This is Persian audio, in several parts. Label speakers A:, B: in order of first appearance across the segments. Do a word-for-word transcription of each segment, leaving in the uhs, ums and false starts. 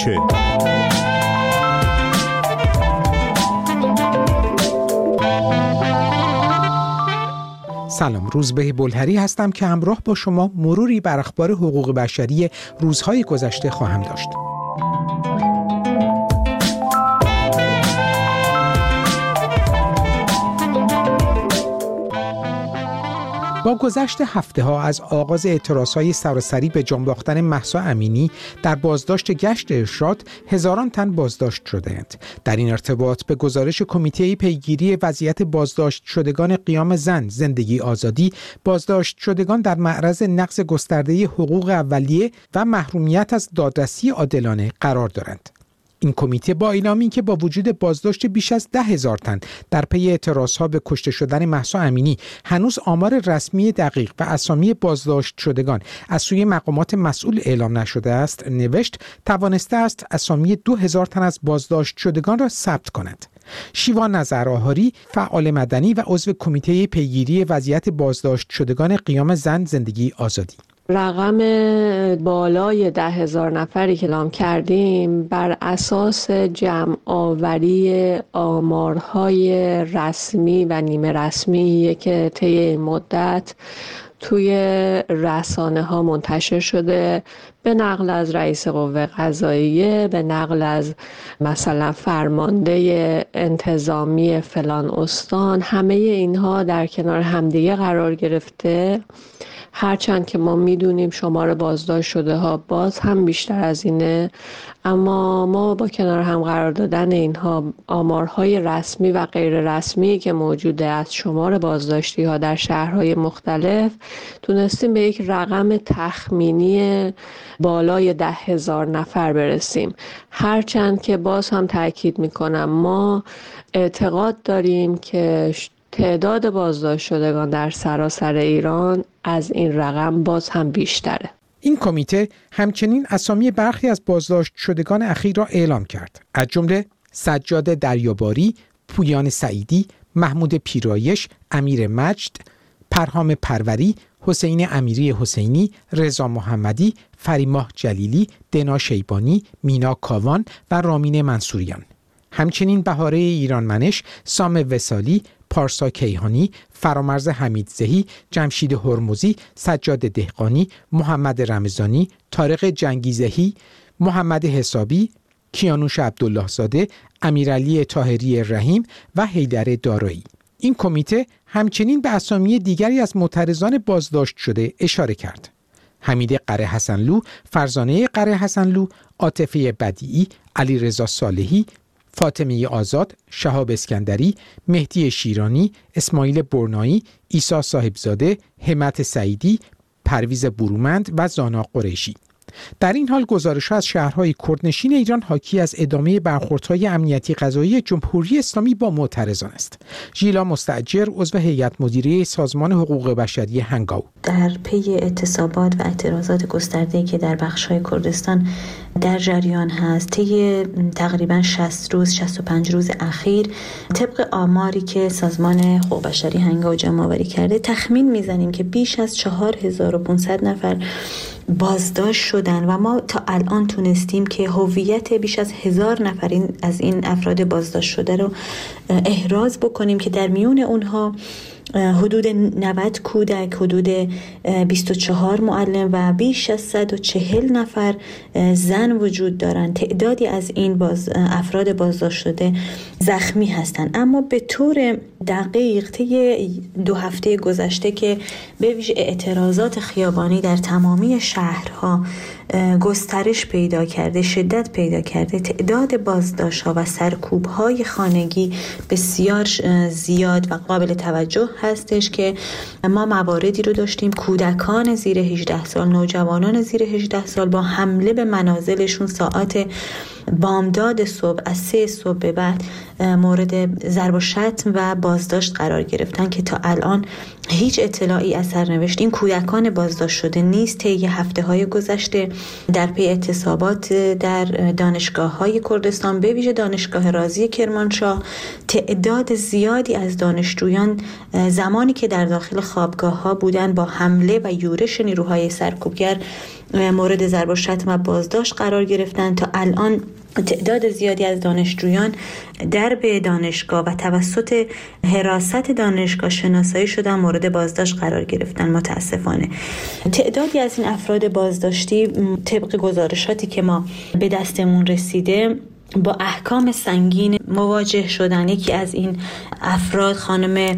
A: کوچه.
B: سلام، روزبه بلهری هستم که همراه با شما مروری بر اخبار حقوق بشری روزهای گذشته خواهم داشت. با گذشت هفته ها از آغاز اعتراضهای سراسری به جان باختن مهسا امینی در بازداشت گشت ارشاد، هزاران تن بازداشت شده‌اند. در این ارتباط به گزارش کمیته پیگیری وضعیت بازداشت شدگان قیام زن زندگی آزادی، بازداشت شدگان در معرض نقض گسترده حقوق اولیه و محرومیت از دادرسی عادلانه قرار دارند. این کمیته با اعلامی که با وجود بازداشت بیش از ده هزار تن در پی اعتراضها به کشته شدن مهسا امینی هنوز آمار رسمی دقیق و اسامی بازداشت شدگان از سوی مقامات مسئول اعلام نشده است، نوشت توانسته است اسامی دو هزار تن از بازداشت شدگان را ثبت کند. شیوا نظرآهاری، فعال مدنی و عضو کمیته پیگیری وضعیت بازداشت شدگان قیام زن زندگی آزادی:
C: رقم بالای ده هزار نفری که اعلام کردیم بر اساس جمع آوری آمارهای رسمی و نیمه رسمی که طی این مدت توی رسانه ها منتشر شده، به نقل از رئیس قوه قضاییه، به نقل از مثلا فرمانده انتظامی فلان استان، همه اینها در کنار همدیگه قرار گرفته. هرچند که ما میدونیم شمار بازداشت شده ها باز هم بیشتر از اینه، اما ما با کنار هم قرار دادن اینها آمارهای رسمی و غیر رسمی که موجوده از شمار بازداشتی ها در شهرهای مختلف تونستیم به یک رقم تخمینی بالای ده هزار نفر برسیم. هرچند که باز هم تاکید میکنم ما اعتقاد داریم که تعداد بازداشت شدگان در سراسر ایران از این رقم باز هم بیشتره.
B: این کمیته همچنین اسامی برخی از بازداشت شدگان اخیر را اعلام کرد، از جمله سجاد دریاباری، پویان سعیدی، محمود پیرایش، امیر مجد، پرهام پروری، حسین امیری حسینی، رضا محمدی، فریماه جلیلی، دنا شیبانی، مینا کاوان و رامین منصوریان. همچنین بهاره ایرانمنش، سام وصالی، پارسا کیهانی، فرامرز حمیدزهی، جمشید هرمزی، سجاد دهقانی، محمد رمضانی، طارق جنگیزهی، محمد حسابی، کیانوش عبدالله زاده، امیرعلی طاهری رحیم و حیدر دارایی. این کمیته همچنین به اسامی دیگری از معترضان بازداشت شده اشاره کرد: حمید قره حسنلو، فرزانه قره حسنلو، عاطفه بدیعی، علیرضا صالحی، فاطمه آزاد، شهاب اسکندری، مهدی شیرانی، اسماعیل برنایی، عیسی صاحبزاده، همت سعیدی، پرویز برومند و زانا قریشی. در این حال گزارش‌ها از شهرهای کردنشین ایران حاکی از ادامه برخوردهای امنیتی قضایی جمهوری اسلامی با معترضان است. ژیلا مستاجر، عضو هیئت مدیره سازمان حقوق بشری هنگاو:
D: در پی اعتصابات و اعتراضات گسترده‌ای که در بخش‌های کردستان در جریان هست، طی تقریباً شصت روز شصت و پنج روز اخیر، طبق آماری که سازمان حقوق بشری هنگاو جمع‌آوری کرده، تخمین می‌زنیم که بیش از چهار هزار و پانصد نفر بازداشت شدن و ما تا الان تونستیم که هویت بیش از هزار نفر از این افراد بازداشت شده رو احراز بکنیم که در میون اونها حدود نود کودک، حدود بیست و چهار معلم و بیش از صد و چهل نفر زن وجود دارند. تعدادی از این باز افراد بازداشت شده زخمی هستند. اما به طور دقیق طی دو هفته گذشته که به ویژه اعتراضات خیابانی در تمامی شهرها گسترش پیدا کرده، شدت پیدا کرده، تعداد بازداشت‌ها و سرکوب‌های خانگی بسیار زیاد و قابل توجه هستش که ما مواردی رو داشتیم کودکان زیر هجده سال، نوجوانان زیر هجده سال با حمله به منازلشون ساعات بامداد صبح از سه صبح به بعد مورد ضرب و شتم و بازداشت قرار گرفتن که تا الان هیچ اطلاعی از سرنوشت این کودکان بازداشت شده نیست. طی هفته‌های گذشته در پی اعتصابات در دانشگاه‌های کردستان به ویژه دانشگاه رازی کرمانشاه تعداد زیادی از دانشجویان زمانی که در داخل خوابگاه‌ها بودن با حمله و یورش نیروهای سرکوبگر مورد ضرب و شتم و بازداشت قرار گرفتند. تا الان تعداد زیادی از دانشجویان درب دانشگاه و توسط حراست دانشگاه شناسایی شدن مورد بازداشت قرار گرفتن. متاسفانه تعدادی از این افراد بازداشتی طبق گزارشاتی که ما به دستمون رسیده با احکام سنگین مواجه شدن. یکی از این افراد خانم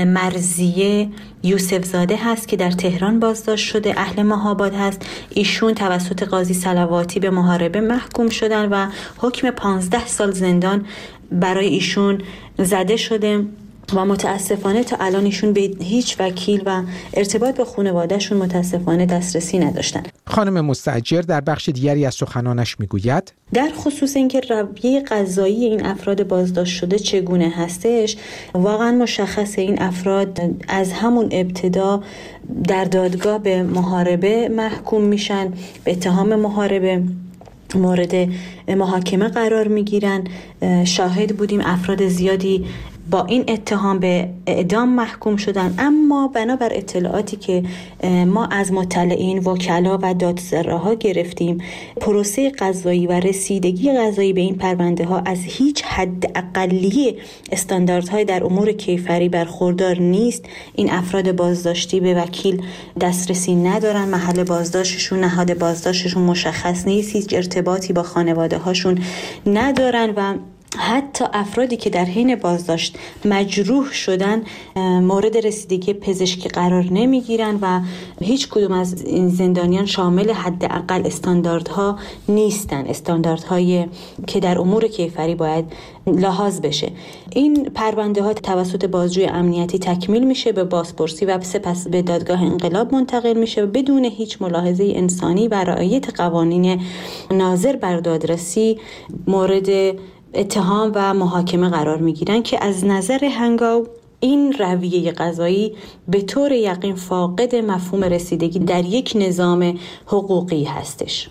D: مرزیه یوسف زاده هست که در تهران بازداشت شده، اهل مهاباد هست. ایشون توسط قاضی صلواتی به محاربه محکوم شدن و حکم پانزده سال زندان برای ایشون زده شده و متاسفانه تا الان ایشون به هیچ وکیل و ارتباط با خانواده‌شون متاسفانه دسترسی نداشتن.
B: خانم مستاجر در بخش دیگری از سخنانش میگوید
D: در خصوص اینکه رویه قضایی این افراد بازداشت شده چگونه هستش، واقعا مشخصه این افراد از همون ابتدا در دادگاه به محاربه محکوم میشن، به اتهام محاربه مورد محاکمه قرار میگیرن. شاهد بودیم افراد زیادی با این اتهام به اعدام محکوم شدن، اما بنابر اطلاعاتی که ما از مطلعین، وکلا و دادسراها گرفتیم، پروسه قضایی و رسیدگی قضایی به این پرونده ها از هیچ حد اقلی استانداردهای در امور کیفری برخوردار نیست. این افراد بازداشتی به وکیل دسترسی ندارن، محل بازداشتشون، نهاد بازداشتشون مشخص نیست، هیچ ارتباطی با خانواده هاشون ندارن و حتی افرادی که در حین بازداشت مجروح شدن مورد رسیدگی پزشکی قرار نمیگیرن و هیچ کدوم از این زندانیان شامل حداقل استانداردها نیستن، استانداردهایی که در امور کیفری باید لحاظ بشه. این پرونده ها توسط بازجوی امنیتی تکمیل میشه، به بازپرسی و سپس به دادگاه انقلاب منتقل میشه و بدون هیچ ملاحظه انسانی و رعایت قوانین ناظر بر دادرسی مورد اتهام و محاکمه قرار میگیرن که از نظر هنگاو این رویه قضایی به طور یقین فاقد مفهوم رسیدگی در یک نظام حقوقی هستش.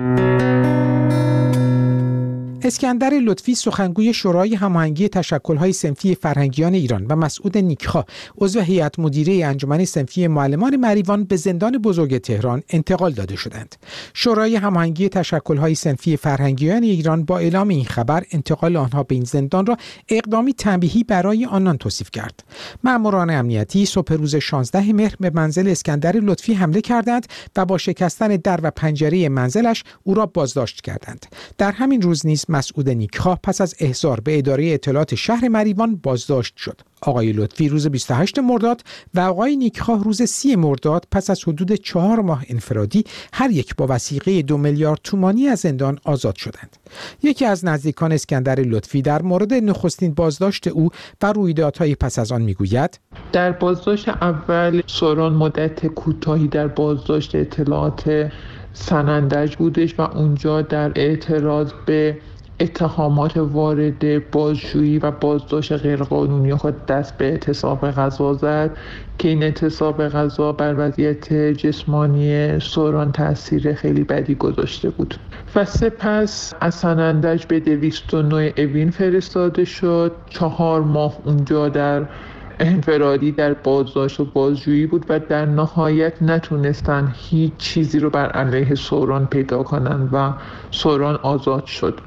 B: اسکندر لطفی سخنگوی شورای هماهنگی تشکل‌های صنفی فرهنگیان ایران و مسعود نیکخواه عضو هیئت مدیره انجمن صنفی معلمان مریوان به زندان بزرگ تهران انتقال داده شدند. شورای هماهنگی تشکل‌های صنفی فرهنگیان ایران با اعلام این خبر انتقال آنها به این زندان را اقدامی تنبیهی برای آنان توصیف کرد. ماموران امنیتی صبح روز شانزدهم مهر به منزل اسکندر لطفی حمله کردند و با شکستن در و پنجره منزلش او را بازداشت کردند. در همین روز نیز مسعود نیکخواه پس از احضار به اداره اطلاعات شهر مریوان بازداشت شد. آقای لطفی روز بیست و هشتم مرداد و آقای نیکخواه روز سوم مرداد پس از حدود چهار ماه انفرادی هر یک با وثیقه دو میلیارد تومانی از زندان آزاد شدند. یکی از نزدیکان اسکندر لطفی در مورد نخستین بازداشت او و رویدادهای پس از آن میگوید:
A: در بازداشت اول سوران مدت کوتاهی در بازداشت اطلاعات سنندج بودش و اونجا در اعتراض به اتهامات وارد بازجویی و بازداشت غیرقانونی خود دست به اعتصاب غذا زد که این اعتصاب غذا بر وضعیت جسمانی سوران تاثیر خیلی بدی گذاشته بود و سپس از سنندج به دویست و نه اوین فرستاده شد. چهار ماه اونجا در انفرادی در بازداشت و بازجویی بود و در نهایت نتونستن هیچ چیزی رو بر علیه سوران پیدا کنن و سوران آزاد شد.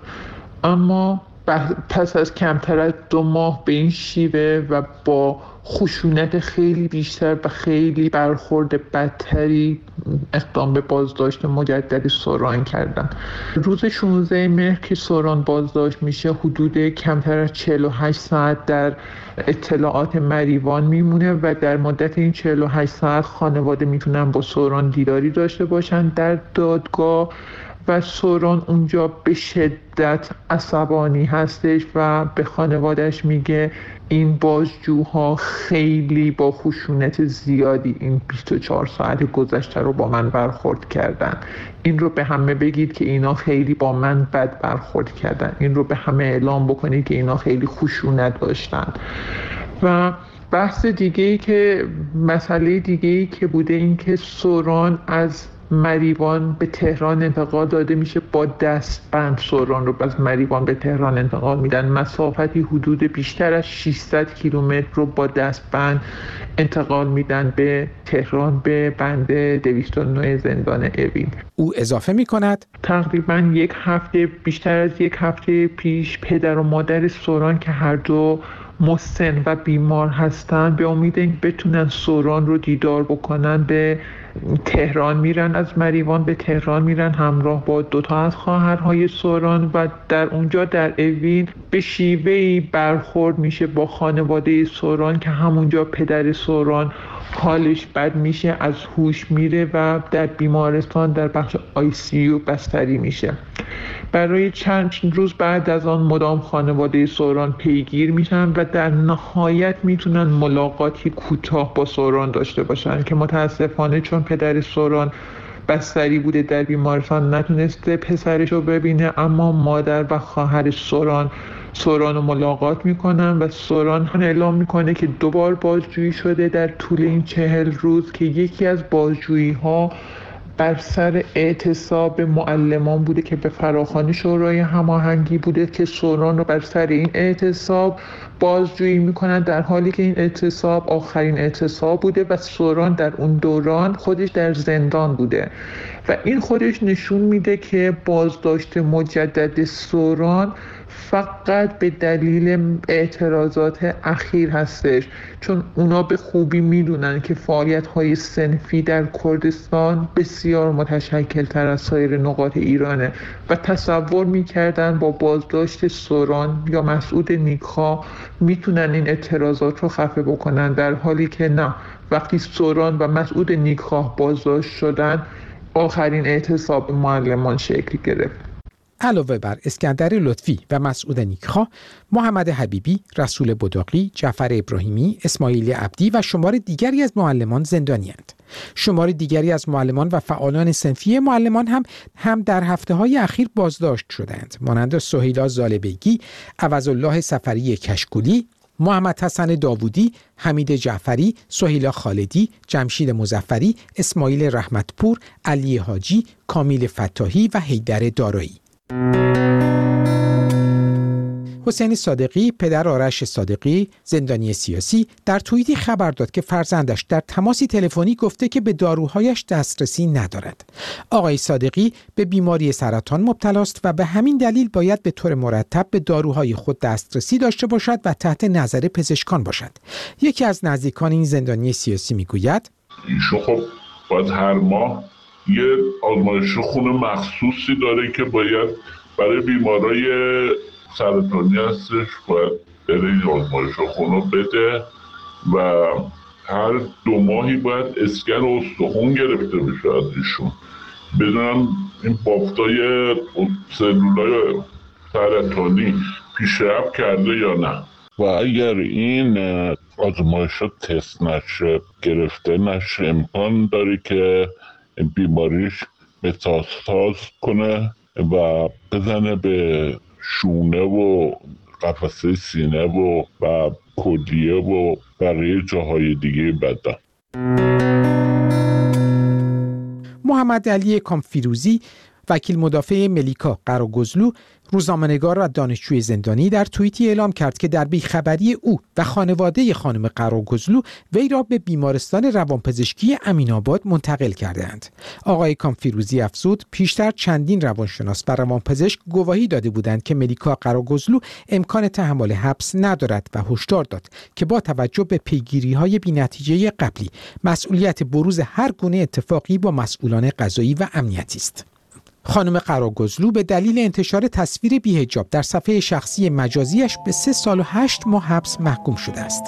A: اما پس از کمتر از دو ماه به این شیوه و با خشونت خیلی بیشتر و خیلی برخورد بدتری اقدام به بازداشت مجددی سوران کردن. روز شانزدهم مهر که سوران بازداشت میشه حدود کمتر از چهل و هشت ساعت در اطلاعات مریوان میمونه و در مدت این چهل و هشت ساعت خانواده میتونن با سوران دیداری داشته باشن در دادگاه و سوران اونجا به شدت عصبانی هستش و به خانوادهش میگه این بازجوها خیلی با خشونت زیادی این بیست و چهار ساعت گذشته رو با من برخورد کردن. این رو به همه بگید که اینا خیلی با من بد برخورد کردن. این رو به همه اعلام بکنید که اینا خیلی خشونت داشتن. و بحث دیگه ای که مسئله دیگه ای که بوده این که سوران از مریوان به تهران انتقال داده میشه، با دستبند سوران رو از مریوان به تهران انتقال میدن. مسافتی حدود بیشتر از ششصد کیلومتر رو با دستبند انتقال میدن به تهران، به بند دویست و نه زندان اوین.
B: او اضافه میکند
A: تقریبا یک هفته، بیشتر از یک هفته پیش پدر و مادر سوران که هر دو مسن و بیمار هستن، به امید اینکه بتونن سوران رو دیدار بکنن به تهران میرن، از مریوان به تهران میرن همراه با دوتا از خواهرهای سوران و در اونجا در اوین به شیوهی برخورد میشه با خانواده سوران که همونجا پدر سوران حالش بد میشه، از هوش میره و در بیمارستان در بخش آی سی یو بستری میشه. برای چند روز بعد از آن مدام خانواده سوران پیگیر میشن و در نهایت میتونن ملاقاتی کوتاه با سوران داشته باشن که متاسفانه چون پدر سوران بستری بوده در بیمارستان نتونسته پسرش رو ببینه، اما مادر و خواهر سوران سوران رو ملاقات میکنن و سوران اعلام میکنه که دوبار بازجویی شده در طول این چهل روز که یکی از بازجویی ها بر سر اعتصاب معلمان بوده که به فراخوان شورای هماهنگی بوده که سوران رو بر سر این اعتصاب بازجویی میکنن، در حالی که این اعتصاب آخرین اعتصاب بوده و سوران در اون دوران خودش در زندان بوده و این خودش نشون میده که بازداشت مجدد سوران فقط به دلیل اعتراضات اخیر هستش، چون اونا به خوبی میدونن که فعالیت‌های صنفی در کردستان بسیار متشکل تر از سایر نقاط ایرانه و تصور میکردن با بازداشت سوران یا مسعود نیکخواه میتونن این اعتراضات رو خفه بکنن، در حالی که نه، وقتی سوران و مسعود نیکخواه بازداشت شدن آخرین اعتصاب معلمان شکل گرفت.
B: علاوه بر اسکندر لطفی و مسعود نیکخواه، محمد حبیبی، رسول بداقی، جعفر ابراهیمی، اسماعیل عبدی و شمار دیگری از معلمان زندانی‌اند. شمار دیگری از معلمان و فعالان صنفی معلمان هم هم در هفته‌های اخیر بازداشت شدند، مانند سهیلا زالبیگی، عوضالله سفری کشکولی، محمد حسن داوودی، حمید جعفری، سهیلا خالدی، جمشید مظفری، اسماعیل رحمتپور، علی حاجی، کامیل فتاحی و حیدر دارایی. حسین صادقی، پدر آرش صادقی، زندانی سیاسی، در توییتی خبر داد که فرزندش در تماسی تلفنی گفته که به داروهایش دسترسی ندارد. آقای صادقی به بیماری سرطان مبتلا است و به همین دلیل باید به طور مرتب به داروهای خود دسترسی داشته باشد و تحت نظر پزشکان باشد. یکی از نزدیکان این زندانی سیاسی میگوید:
E: ایشون خب باید هر ماه یه آزمایش خون مخصوصی داره که باید برای بیمارای سرطانی هستش باید بره این آزمایش خون رو بده و هر دو ماهی باید اسکن استخون گرفته بشه از ایشون، بدونم این بافتای سلولای سرطانی پیشرفت کرده یا نه. و اگر این آزمایش ها تست نشه، گرفته نشه، امکان داره که بیماریش متاستاز کنه و بزنه به شونه و قفسه سینه و و کلیه و بقیه جاهای دیگه بدن.
B: محمد علی کامفیروزی، وکیل مدافع ملیکا قراگزلو، روزنامه‌نگار و دانشجوی زندانی، در توییتی اعلام کرد که در بیخبری او و خانواده خانم قراگزلو وی را به بیمارستان روانپزشکی امین‌آباد منتقل کردند. آقای کامفیروزی افزود پیشتر چندین روانشناس و روانپزشک گواهی داده بودند که ملیکا قراگزلو امکان تحمل حبس ندارد و هشدار داد که با توجه به پیگیری‌های بی‌نتیجه قبلی مسئولیت بروز هر گونه اتفاقی با مسئولان قضایی و امنیتی است. خانم قراگزلو به دلیل انتشار تصویر بی‌حجاب در صفحه شخصی مجازیش به سه سال و هشت ماه حبس محکوم شده است.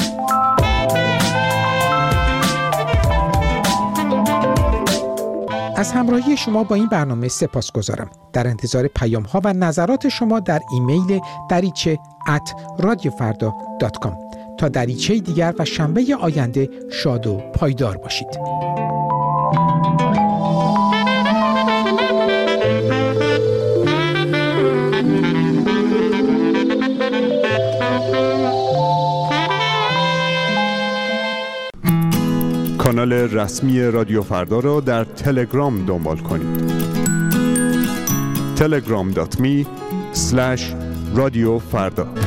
B: از همراهی شما با این برنامه سپاسگزارم. در انتظار پیام‌ها و نظرات شما در ایمیل دریچه ات رادیو فردا دات کام. تا دریچه دیگر و شنبه آینده شاد و پایدار باشید.
F: کانال رسمی رادیو فردا را در تلگرام دنبال کنید. تلگرام دات می اسلش رادیو فردا.